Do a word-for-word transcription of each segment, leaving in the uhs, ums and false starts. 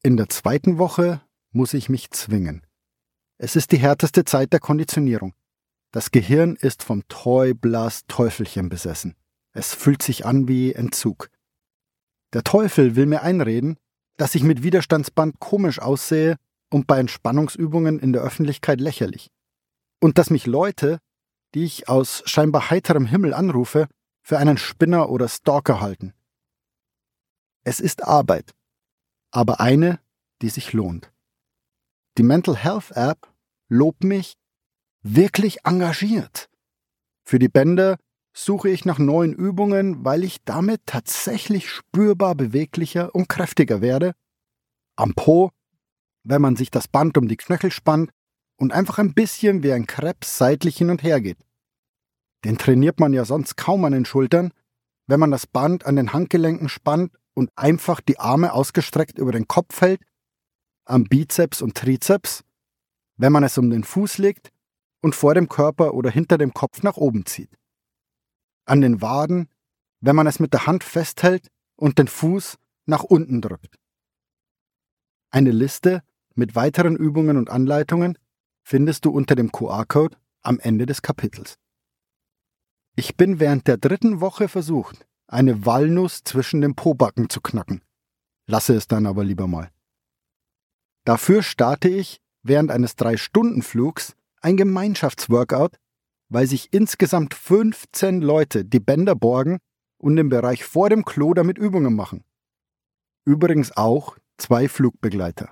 In der zweiten Woche muss ich mich zwingen. Es ist die härteste Zeit der Konditionierung. Das Gehirn ist vom Toy-Blast-Teufelchen besessen. Es fühlt sich an wie Entzug. Der Teufel will mir einreden, dass ich mit Widerstandsband komisch aussehe und bei Entspannungsübungen in der Öffentlichkeit lächerlich. Und dass mich Leute, die ich aus scheinbar heiterem Himmel anrufe, für einen Spinner oder Stalker halten. Es ist Arbeit, aber eine, die sich lohnt. Die Mental Health App lobt mich wirklich engagiert. Für die Bänder suche ich nach neuen Übungen, weil ich damit tatsächlich spürbar beweglicher und kräftiger werde. Am Po, wenn man sich das Band um die Knöchel spannt und einfach ein bisschen wie ein Krebs seitlich hin und her geht. Den trainiert man ja sonst kaum an den Schultern, wenn man das Band an den Handgelenken spannt und einfach die Arme ausgestreckt über den Kopf hält, am Bizeps und Trizeps, wenn man es um den Fuß legt und vor dem Körper oder hinter dem Kopf nach oben zieht. An den Waden, wenn man es mit der Hand festhält und den Fuß nach unten drückt. Eine Liste mit weiteren Übungen und Anleitungen findest du unter dem Q R-Code am Ende des Kapitels. Ich bin während der dritten Woche versucht, eine Walnuss zwischen den Pobacken zu knacken. Lasse es dann aber lieber mal. Dafür starte ich während eines drei-Stunden-Flugs ein Gemeinschaftsworkout, weil sich insgesamt fünfzehn Leute die Bänder borgen und im Bereich vor dem Klo damit Übungen machen. Übrigens auch zwei Flugbegleiter.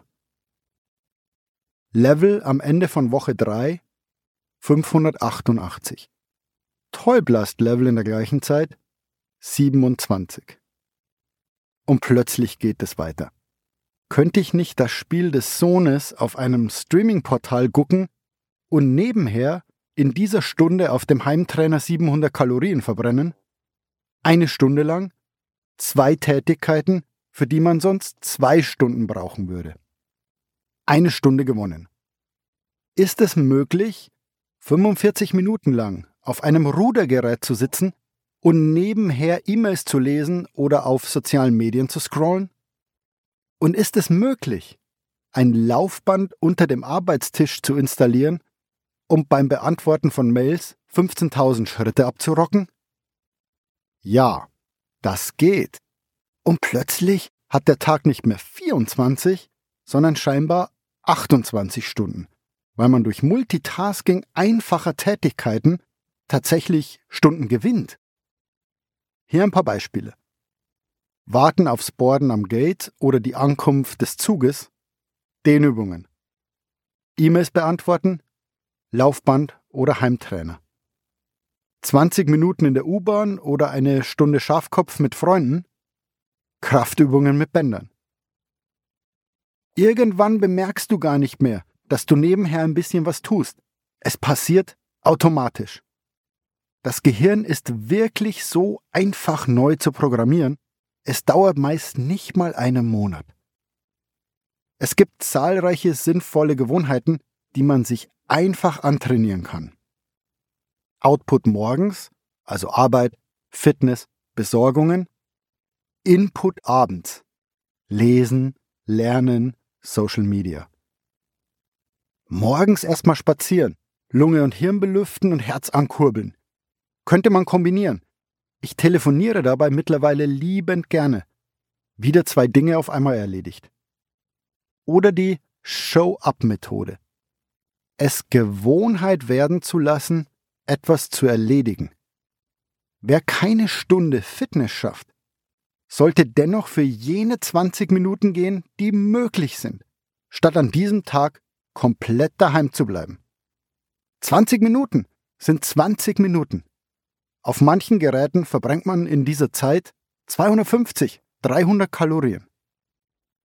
Level am Ende von Woche drei fünfhundertachtundachtzig. Toy-Blast-Level in der gleichen Zeit siebenundzwanzig. Und plötzlich geht es weiter. Könnte ich nicht das Spiel des Sohnes auf einem Streaming-Portal gucken und nebenher in dieser Stunde auf dem Heimtrainer siebenhundert Kalorien verbrennen? Eine Stunde lang, zwei Tätigkeiten, für die man sonst zwei Stunden brauchen würde. Eine Stunde gewonnen. Ist es möglich, fünfundvierzig Minuten lang auf einem Rudergerät zu sitzen und nebenher E-Mails zu lesen oder auf sozialen Medien zu scrollen? Und ist es möglich, ein Laufband unter dem Arbeitstisch zu installieren, um beim Beantworten von Mails fünfzehntausend Schritte abzurocken? Ja, das geht. Und plötzlich hat der Tag nicht mehr vierundzwanzig, sondern scheinbar achtundzwanzig Stunden, weil man durch Multitasking einfacher Tätigkeiten tatsächlich Stunden gewinnt. Hier ein paar Beispiele. Warten aufs Boarden am Gate oder die Ankunft des Zuges, Dehnübungen. E-Mails beantworten, Laufband oder Heimtrainer. zwanzig Minuten in der U-Bahn oder eine Stunde Schafkopf mit Freunden, Kraftübungen mit Bändern. Irgendwann bemerkst du gar nicht mehr, dass du nebenher ein bisschen was tust. Es passiert automatisch. Das Gehirn ist wirklich so einfach neu zu programmieren, es dauert meist nicht mal einen Monat. Es gibt zahlreiche sinnvolle Gewohnheiten, die man sich einfach antrainieren kann. Output morgens, also Arbeit, Fitness, Besorgungen. Input abends, Lesen, Lernen, Social Media. Morgens erstmal spazieren, Lunge und Hirn belüften und Herz ankurbeln. Könnte man kombinieren. Ich telefoniere dabei mittlerweile liebend gerne. Wieder zwei Dinge auf einmal erledigt. Oder die Show-up-Methode. Es Gewohnheit werden zu lassen, etwas zu erledigen. Wer keine Stunde Fitness schafft, sollte dennoch für jene zwanzig Minuten gehen, die möglich sind, statt an diesem Tag komplett daheim zu bleiben. zwanzig Minuten sind zwanzig Minuten. Auf manchen Geräten verbrennt man in dieser Zeit zweihundertfünfzig, dreihundert Kalorien.